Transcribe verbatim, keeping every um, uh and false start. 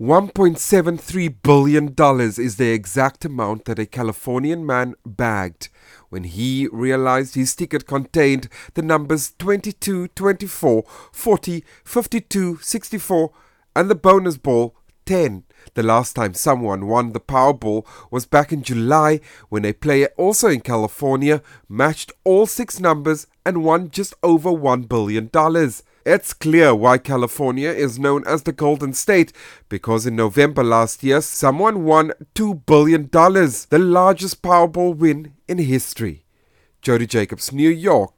one point seven three billion dollars is the exact amount that a Californian man bagged when he realized his ticket contained the numbers twenty-two, twenty-four, forty, fifty-two, sixty-four and the bonus ball ten. The last time someone won the Powerball was back in July when a player also in California matched all six numbers and won just over one billion dollars. It's clear why California is known as the Golden State, because in November last year someone won two billion dollars, the largest Powerball win in history. Jody Jacobs, New York.